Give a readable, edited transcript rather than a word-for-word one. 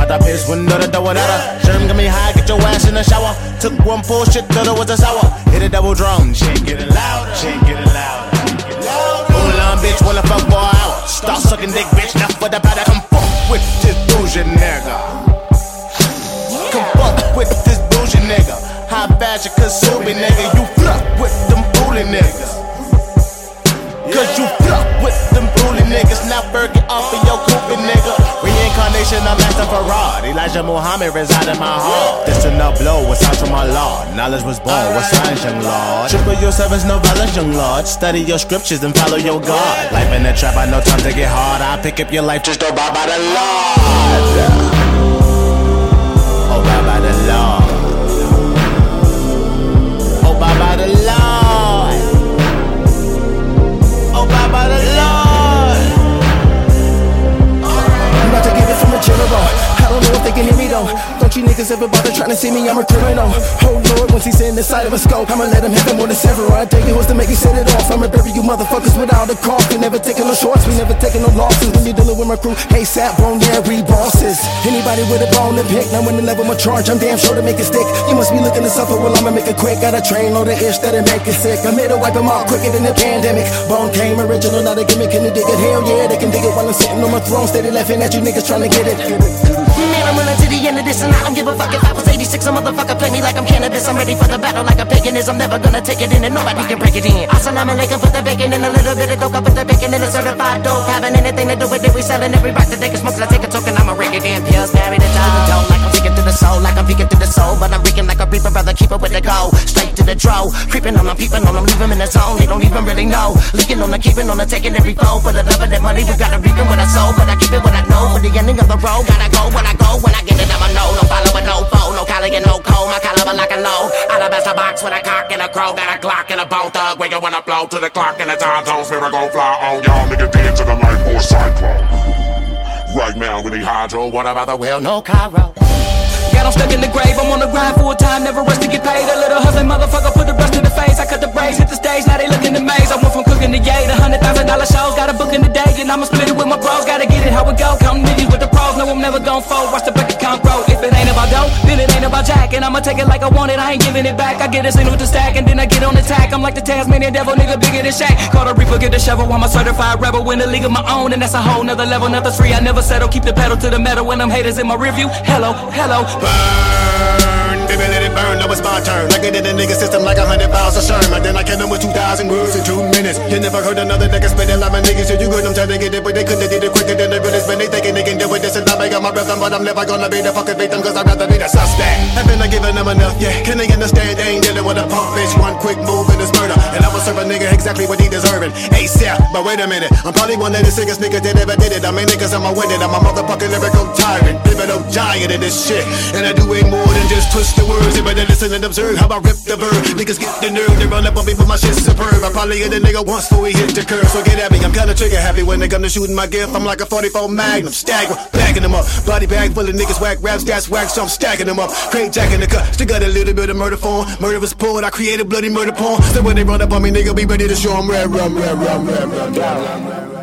Out the piss window to throw it at her. Sherm got me high, get your ass in the shower. Took one pull, shit, thought it was a sour. Hit a double drum, shit getting louder. Shit getting louder. Moulin bitch wanna fuck for an hour. Start sucking dick, bitch, now for the powder. Come fuck with this bougie nigga. Come fuck with this bougie nigga. High fashion, Kasumi nigga. You fuck with them booty niggas. Cause you fuck with them booty niggas. Now Fergie off of your coopy nigga. Reincarnation of Master Farad. Elijah Muhammad reside in my heart. This to not blow, what's out from my Lord. Knowledge was born, what signs, young Lord. Triple your service, no violence, young Lord. Study your scriptures and follow your God. Life in the trap, I know time to get hard. I pick up your life, just don't buy by the Lord. Oh, buy by the Lord. Oh, buy by the Lord. Oh, buy by the Lord. I'm about to get it from a general. I don't know if they can hear me though. Don't you niggas ever bother trying to see me? I'm a criminal. Oh Lord, once he's in the sight of a scope, I'ma let him have it more than several. I take it was to make you set it off. I'ma bury you motherfuckers without a cost. We never taking no shorts, we never taking no losses. When you're dealing with my crew, ASAP, bone, yeah, we bosses. Anybody with a bone to pick, now when the level my charge, I'm damn sure to make it stick. You must be looking to suffer, well I'ma make it quick. Got a train load of ish that'll make it sick. I'm here to wipe them out quicker than the pandemic. Bone came original, not a gimmick. Can you dig it? Hell yeah, they can dig it while I'm sitting on my throne. Steady laughing at you niggas trying to get it. Man, I'm running to the end of this and I don't give a fuck if I was 86. A motherfucker play me like I'm cannabis. I'm ready for the battle like a paganism. Never gonna take it in and nobody can break it in. Assalamu alaikum, put the bacon in a little bit of dope. I put the bacon in a certified dope. Having anything to do with it, we selling every rock that they can smoke. I take a token, I'ma rig it in. Pills, married to the dough. Like I'm peeking through the soul, like I'm peeking through the soul. But I'm reeking like a reaper, brother, keep it with the go. Straight to the dro. Creeping on them, peeping on them, leave them in the zone. They don't even really know. Leaking on the keeping on the taking every foe. For the love of that money, we gotta reap it with our soul. But I keep it what I know. For the ending of the road, gotta go when I go. When I get it, I'ma know. No follow with no foe, no collar and no cold. My caliber like a low. Alabaster box with a cock and a crow. Got a Glock and a bone thug. Where you wanna blow to the clock and the time zone. Spirit gon' fly on y'all niggas dead to the life or cyclone. Right now we need hydro. What about the wheel? No Cairo. Got them stuck in the grave, I'm on the grind full time, never rush to get paid. A little hustling motherfucker put the brush to the face. I cut the braids, hit the stage, now they looking the maze. I went from cooking to yay to $100,000 shows. Got a book in the day, and I'ma split it with my bros. Gotta get it how it go, counting niggas with the pros. No, I'm never gon' fold, watch the bank account grow. If it ain't about dough, then it ain't about jack. And I'ma take it like I want it, I ain't giving it back. I get a single with the stack, and then I get on attack. I'm like the Tasmanian devil, nigga bigger than Shaq. Call the reaper, get the shovel, I'm a certified rebel. Win a league of my own, and that's a whole nother level. Nothing's free, I never settle, keep the pedal to the metal. When I'm haters in my review, hello, hello. Burn, baby, let it burn, now it's my turn. I get in the nigga system like 100 miles a Sherman. Then I kill them with 2,000 words in 2 minutes. You never heard another nigga spit it like my niggas. So you good, I'm trying to get it, but they couldn't did it quicker than the realest. When they thinking they can do it, this and I make up my breath, but I'm never gonna be the fucking victim, cause I'd rather be the suspect. Haven't I given them enough, yeah? Can they understand they ain't dealing with a punk bitch? One quick move and it's murder. And I'ma serve a nigga exactly what he deserving. ASAP, but wait a minute, I'm probably one of the sickest niggas that ever did it. I mean niggas, I'ma win it. I'm a motherfucking lyrical tyrant, pivotal giant in this shit. And I do way more than just twist the words. You better listen and observe how I rip the verb. Niggas get the nerve, they run up on me for my shit superb. I probably hit a nigga once before he hit the curve. So get at me, I'm kinda trigger happy when they come to shooting my gift. I'm like a 44 Magnum, stagger, backing them up. Body bag full of niggas, whack raps, that's whack, so I'm stacking them up. Crate jack in the cut, still got a little bit of murder form. Murder was pulled, I created bloody murder porn. So when they run up on me, nigga, be ready to show them red rum.